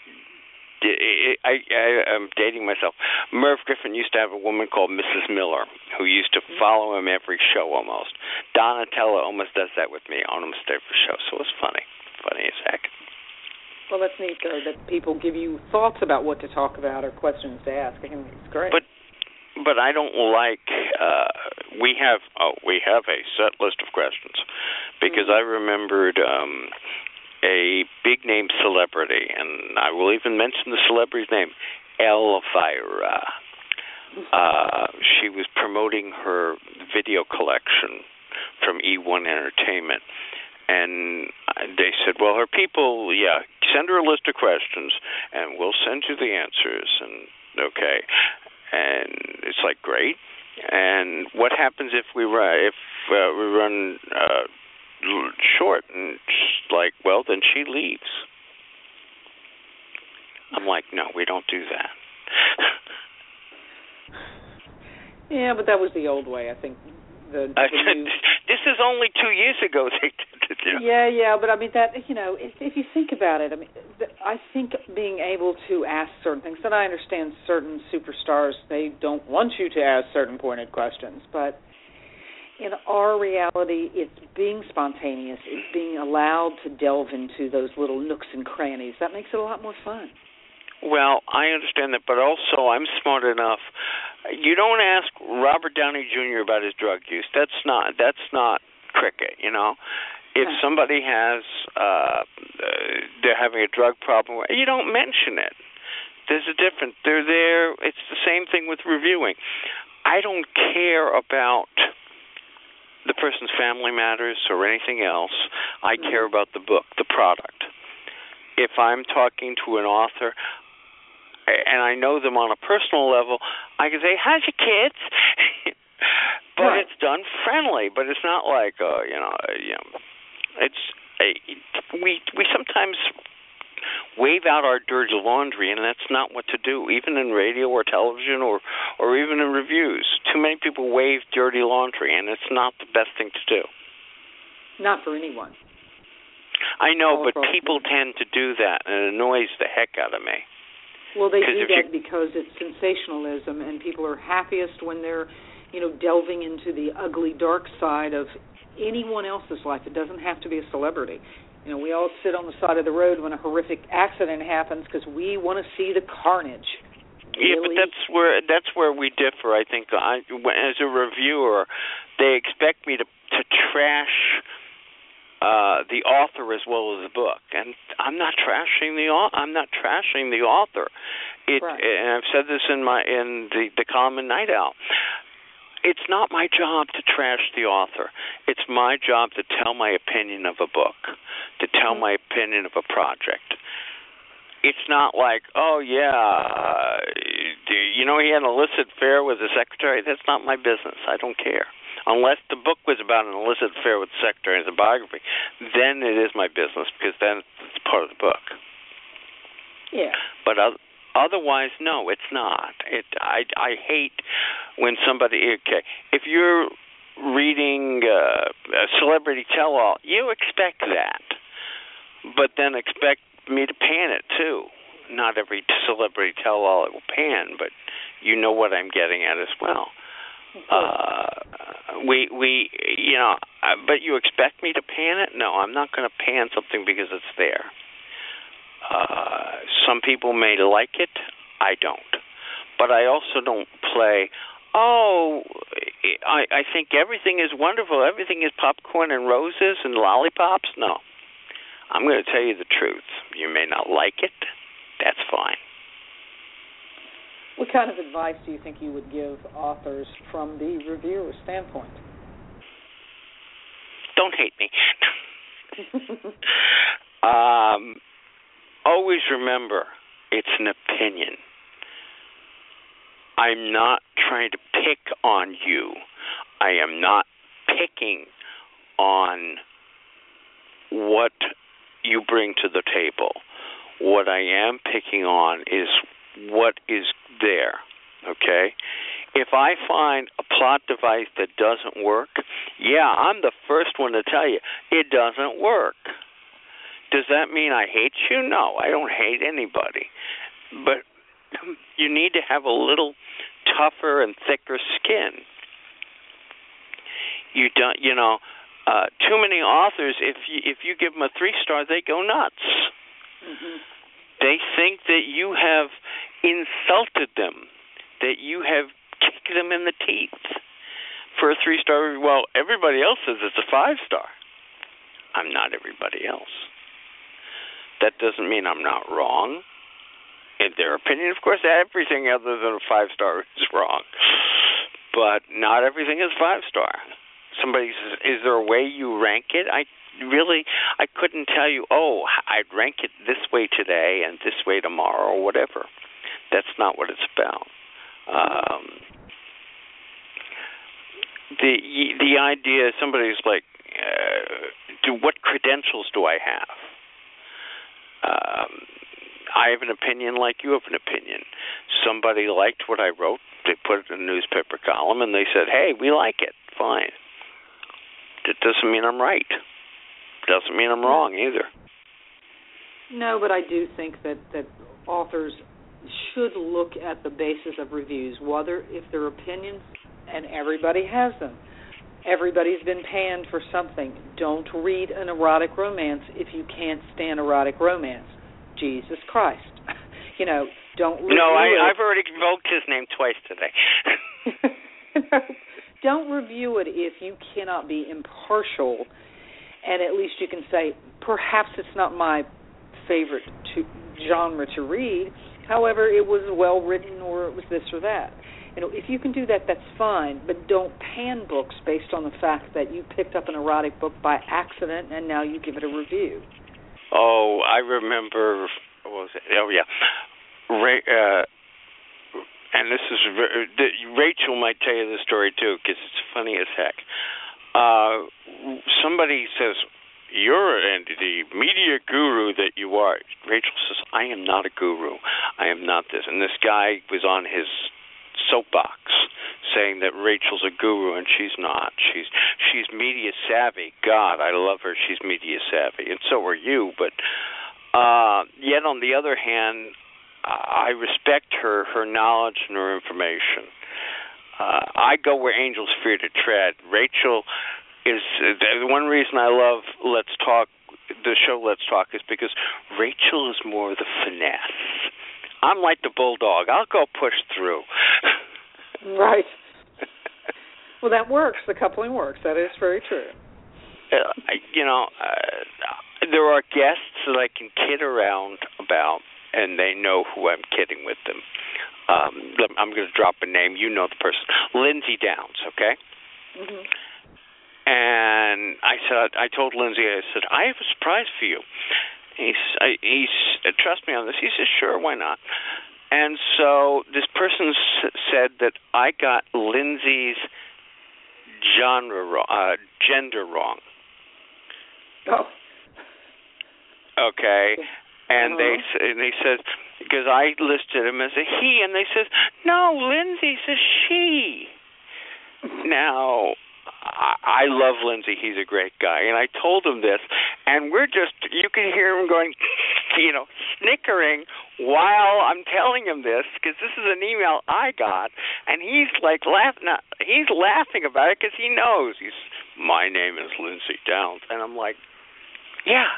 I'm dating myself. Merv Griffin used to have a woman called Mrs. Miller who used to follow him every show almost. Donatella almost does that with me on almost every show, so it's funny as heck.
Well, that's neat, though, that people give you thoughts about what to talk about or questions to ask. I think it's great.
But I don't like. We have a set list of questions because I remembered a big name celebrity, and I will even mention the celebrity's name, Elvira. She was promoting her video collection from E1 Entertainment. And they said, well, her people, send her a list of questions, and we'll send you the answers. And okay, and it's like, great. And what happens if we run short? And she's like, well, then she leaves. I'm like, no, we don't do that.
Yeah, but that was the old way, I think.
This is only 2 years ago.
Yeah, but I mean that. If you think about it, I mean, I think being able to ask certain things. And I understand certain superstars, they don't want you to ask certain pointed questions, but in our reality, it's being spontaneous. It's being allowed to delve into those little nooks and crannies. That makes it a lot more fun.
Well, I understand that, but also I'm smart enough. You don't ask Robert Downey Jr. about his drug use. That's not cricket, If somebody has, they're having a drug problem, you don't mention it. There's a difference. They're there. It's the same thing with reviewing. I don't care about the person's family matters or anything else. I care about the book, the product. If I'm talking to an author and I know them on a personal level, I can say, how's your kids? But it's done friendly. But it's not like, we sometimes wave out our dirty laundry, and that's not what to do, even in radio or television or even in reviews. Too many people wave dirty laundry, and it's not the best thing to do.
Not for anyone.
I know, but people tend to do that, and it annoys the heck out of me.
Well, they do that because it's sensationalism, and people are happiest when they're, delving into the ugly, dark side of anyone else's life. It doesn't have to be a celebrity. We all sit on the side of the road when a horrific accident happens because we want to see the carnage.
Yeah, but that's where we differ. I think as a reviewer, they expect me to trash the author as well as the book, and I'm not trashing the author. And I've said this in the column in Night Owl. It's not my job to trash the author. It's my job to tell my opinion of a book, to tell my opinion of a project. It's not like, he had an illicit affair with the secretary. That's not my business. I don't care. Unless the book was about an illicit affair with the secretary as a biography, then it is my business because then it's part of the book.
Yeah.
But otherwise, no, it's not. I hate when somebody. Okay, if you're reading a celebrity tell-all, you expect that, but then expect me to pan it too. Not every celebrity tell-all it will pan, but you know what I'm getting at as well. But you expect me to pan it? No, I'm not going to pan something because it's there. Some people may like it. I don't. But I also don't play, I think everything is wonderful. Everything is popcorn and roses and lollipops. No. I'm going to tell you the truth. You may not like it. That's fine.
What kind of advice do you think you would give authors from the reviewer's standpoint?
Don't hate me. Always remember, it's an opinion. I'm not trying to pick on you. I am not picking on what you bring to the table. What I am picking on is what is there, okay? If I find a plot device that doesn't work, yeah, I'm the first one to tell you, it doesn't work. Does that mean I hate you? No, I don't hate anybody. But you need to have a little tougher and thicker skin. You don't, too many authors, if you give them a 3-star, they go nuts.
Mm-hmm.
They think that you have insulted them, that you have kicked them in the teeth for a 3-star. Well, everybody else says it's a 5-star. I'm not everybody else. That doesn't mean I'm not wrong. In their opinion, of course, everything other than a 5-star is wrong. But not everything is 5-star. Somebody says, is there a way you rank it? I couldn't tell you, I'd rank it this way today and this way tomorrow or whatever. That's not what it's about. The idea, somebody's like, what credentials do I have? I have an opinion like you have an opinion. Somebody liked what I wrote. They put it in a newspaper column, and they said, hey, we like it. Fine. That doesn't mean I'm right. Doesn't mean I'm wrong either.
No, but I do think that authors should look at the basis of reviews, whether if they're opinions, and everybody has them. Everybody's been panned for something. Don't read an erotic romance if you can't stand erotic romance. Jesus Christ. Don't review
I've already invoked his name twice today.
Don't review it if you cannot be impartial, and at least you can say, perhaps it's not my favorite genre to read, however, it was well written or it was this or that. If you can do that, that's fine, but don't pan books based on the fact that you picked up an erotic book by accident and now you give it a review.
Oh, I remember, what was it? Oh, yeah. And this is, Rachel might tell you the story too, because it's funny as heck. Somebody says, you're the media guru that you are. Rachel says, I am not a guru. I am not this. And this guy was on his soapbox saying that Rachel's a guru and she's not. She's media savvy. God, I love her. She's media savvy. And so are you. But yet on the other hand, I respect her knowledge and her information. I go where angels fear to tread. Rachel is the one reason I love Let's Talk, the show Let's Talk, is because Rachel is more of the finesse. I'm like the bulldog. I'll go push through.
Right. Well, that works. The coupling works. That is very true.
There are guests that I can kid around about, and they know who I'm kidding with them. I'm going to drop a name. You know the person. Lindsay Downs, okay?
Mm-hmm.
And I told Lindsay, I said, I have a surprise for you. He's trust me on this. He says, sure, why not? And so this person said that I got Lindsay's gender wrong.
Oh.
Okay. And they said, because I listed him as a he, and they said, no, Lindsay's a she. Now, I love Lindsay. He's a great guy. And I told him this, and you can hear him going, snickering while I'm telling him this, because this is an email I got, and he's like laughing. He's laughing about it because he knows. My name is Lindsay Downs. And I'm like, yeah.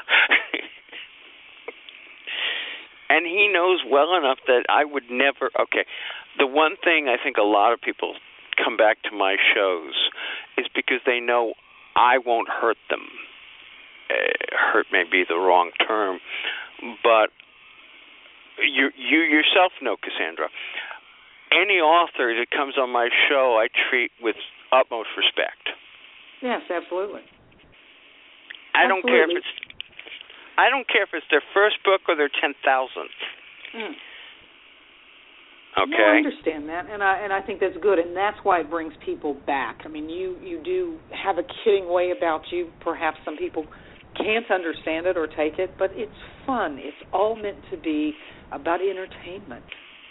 And he knows well enough that I would never, the one thing I think a lot of people come back to my shows is because they know I won't hurt them. Hurt may be the wrong term, but you yourself know, Cassandra, any author that comes on my show I treat with utmost respect.
Yes, absolutely.
I don't care if it's their first book or their 10,000th.
Mm.
Okay.
No, I understand that, and I think that's good, and that's why it brings people back. I mean, you do have a kidding way about you. Perhaps some people can't understand it or take it, but it's fun. It's all meant to be about entertainment.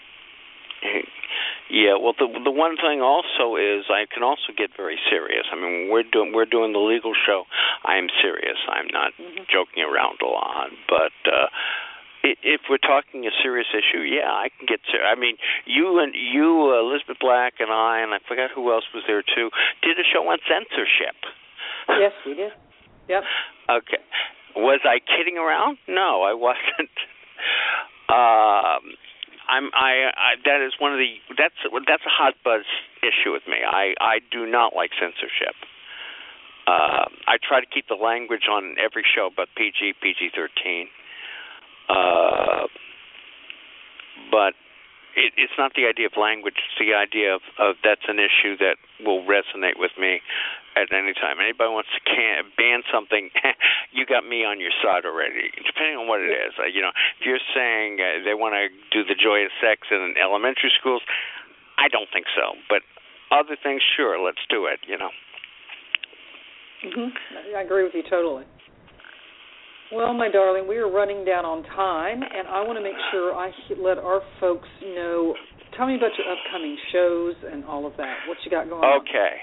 Yeah, well, the one thing also is I can also get very serious. I mean, we're doing the legal show. I am serious. I'm not joking around a lot. But if we're talking a serious issue, yeah, I can get serious. I mean, you, Elizabeth Black, and I forgot who else was there too, did a show on censorship.
Yes, we did. Yep.
Okay. Was I kidding around? No, I wasn't. That is one of that's a hot buzz issue with me. I do not like censorship. I try to keep the language on every show, but PG-13. But it's not the idea of language. It's the idea of that's an issue that will resonate with me at any time. Anybody wants to ban something, you got me on your side already, depending on what it is. If you're saying they want to do the joy of sex in elementary schools, I don't think so. But other things, sure, let's do it,
I agree with you totally. Well, my darling, we are running down on time, and I want to make sure I let our folks know. Tell me about your upcoming shows and all of that. What you got going on?
Okay.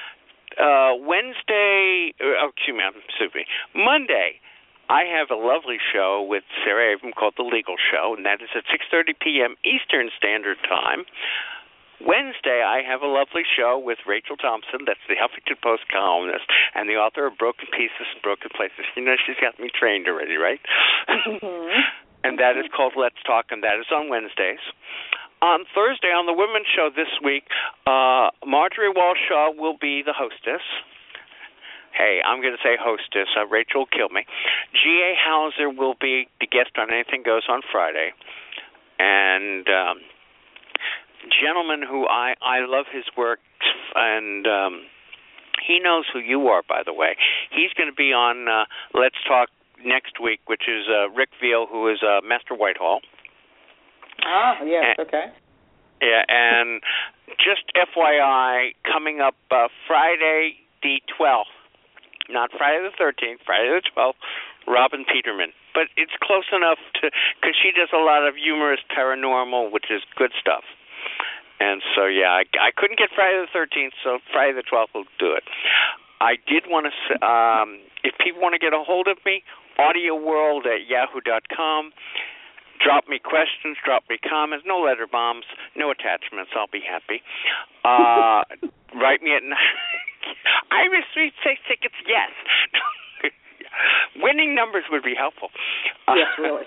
Monday, I have a lovely show with Sarah Abram called The Legal Show, and that is at 6:30 p.m. Eastern Standard Time. Wednesday, I have a lovely show with Rachel Thompson, that's the Huffington Post columnist, and the author of Broken Pieces and Broken Places. She's got me trained already, right? And that is called Let's Talk, and that is on Wednesdays. On Thursday, on the Women's Show this week, Marjorie Walsh-Shaw will be the hostess. Hey, I'm going to say hostess. Rachel will kill me. G.A. Hauser will be the guest on Anything Goes on Friday. And gentleman who I love his work, and he knows who you are, by the way. He's going to be on Let's Talk next week, which is Rick Veal, who is Master Whitehall.
Ah, yes, okay.
Yeah, and just FYI, coming up Friday the 12th, not Friday the 13th, Friday the 12th, Robin Peterman. But it's close enough because she does a lot of humorous paranormal, which is good stuff. And so, yeah, I couldn't get Friday the 13th, so Friday the 12th will do it. I did want to say, if people want to get a hold of me, audioworld@yahoo.com. Drop me questions, drop me comments, no letter bombs, no attachments. I'll be happy. Write me at Irish Sweet Sex Tickets, yes. Winning numbers would be helpful.
Yes, really.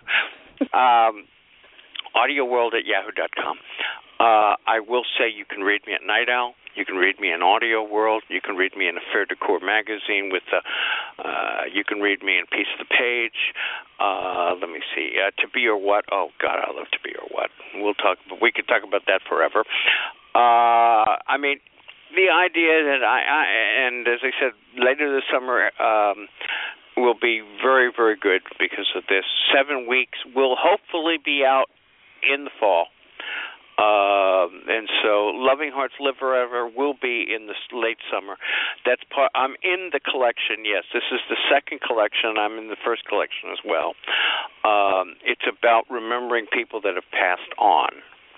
audioworld@yahoo.com. I will say you can read me at Night Owl. You can read me in Audio World. You can read me in Affair Decor magazine. You can read me in Piece of the Page. Let me see. To Be or What? Oh God, I love To Be or What. We could talk about that forever. I mean, the idea that and as I said, later this summer will be very, very good because of this. 7 weeks will hopefully be out in the fall. And so Loving Hearts Live Forever will be in the late summer. That's part. I'm in the collection, yes. This is the second collection. I'm in the first collection as well. It's about remembering people that have passed on.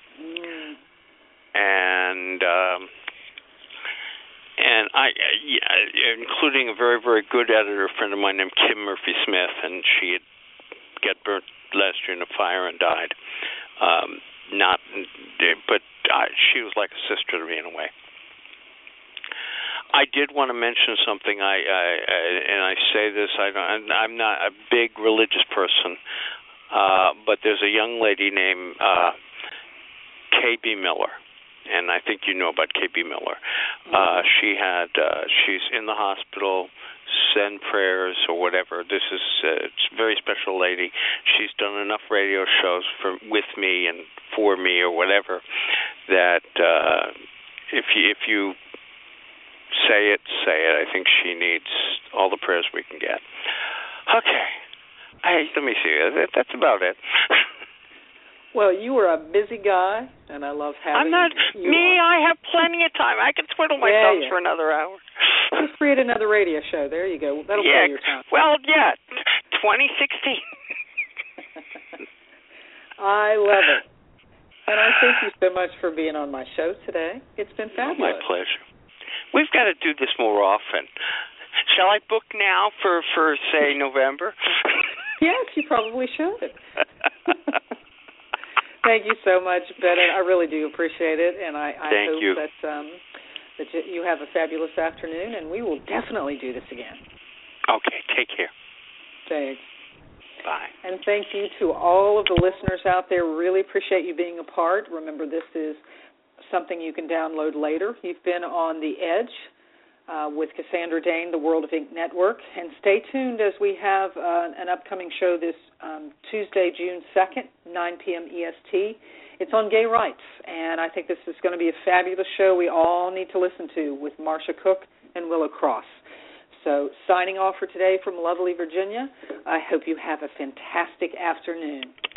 And I, including a very, very good editor friend of mine named Kim Murphy Smith, and she had got burnt last year in a fire and died. But she was like a sister to me in a way. I did want to mention something. And I say this. I'm not a big religious person, but there's a young lady named K.B. Miller, and I think you know about K.B. Miller. She's in the hospital. Send prayers or whatever. This is it's a very special lady. She's done enough radio shows with me and for me or whatever that if you say it. I think she needs all the prayers we can get. Okay. Let me see. That's about it.
Well, you are a busy guy, and I love having
I'm not
you
me.
on.
I have plenty of time. I can twiddle my thumbs for another hour.
Just create another radio show. There you go. That'll play your time.
Well, 2016.
I love it. And I thank you so much for being on my show today. It's been fabulous.
My pleasure. We've got to do this more often. Shall I book now for say, November?
Yes, you probably should. Thank you so much, Bennett. I really do appreciate it, and I hope that you have a fabulous afternoon, and we will definitely do this again.
Okay, take care.
Thanks.
Bye.
And thank you to all of the listeners out there. Really appreciate you being a part. Remember, this is something you can download later. You've been on The Edge with Cassandra Dane, the World of Ink Network. And stay tuned as we have an upcoming show this Tuesday, June 2nd, 9 p.m. EST. It's on gay rights, and I think this is going to be a fabulous show we all need to listen to with Marcia Cook and Willow Cross. So signing off for today from lovely Virginia, I hope you have a fantastic afternoon.